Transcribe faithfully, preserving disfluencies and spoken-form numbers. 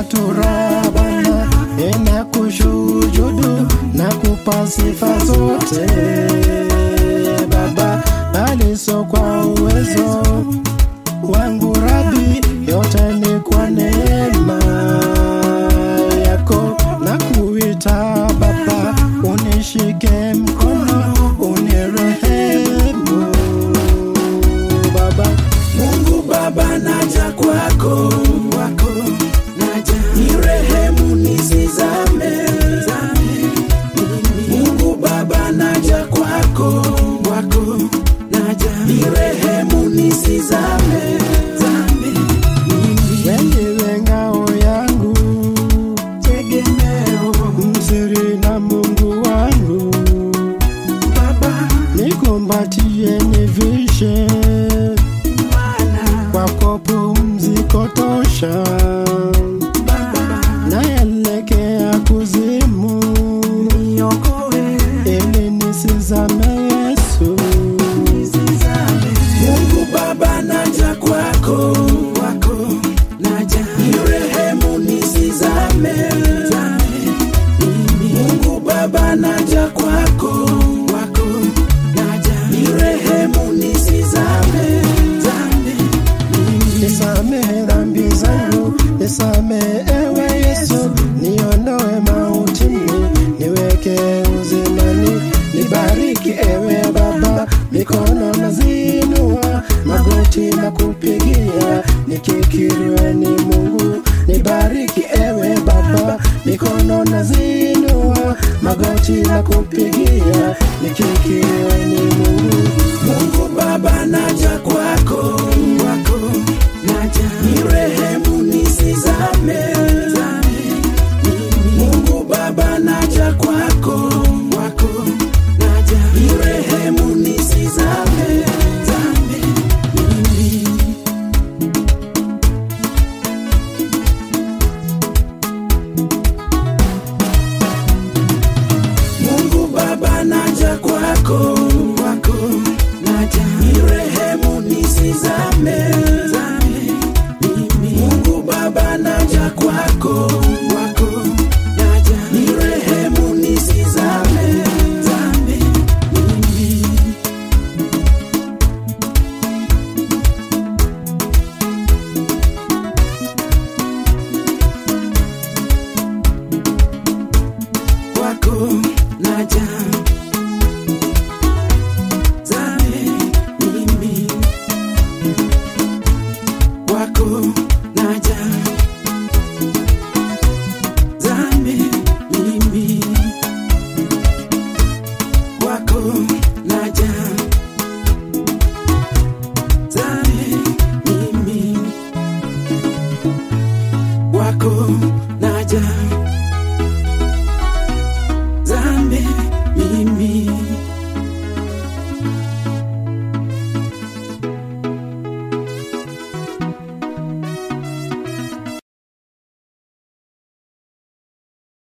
turabana, ninakushujudu na kupa sifa zote Baba, bali sio kwa uwezo wangu Rabi, yote ni kwa neema yako. Na kuita Baba, unishike mkono, unirehemu Baba. Mungu Baba, naja kwako, kwako naja, nirehemu nisizame. Mungu Baba, naja kwako, kwako naja, nirehemu nisizame. Wewe ngao yangu, tegemeo, msiri na Mungu wangu Baba, nikumbatie nivishe, Bwana kwako pumziko tosha. Baba, Naelekea kuzimu, niokoe ili nisizame Yesu. nisizame. Mungu Baba, naja kwako, kwako naja, nirehemu nisizame. Mungu Baba, naja kwako, kwako naja, nirehemu nisizame. Nisamehe dhambi zangu, nisamehe ewe Yesu, niondoe mautini, niweke uzimani. Nibariki ewe Baba, mikono nazinua, magoti na kupigia, nikikiri wewe ni Mungu. Nibariki ewe Baba, mikono nazinua, magoti na kupigia, nikikiri wewe ni Mungu. Mungu Baba, naja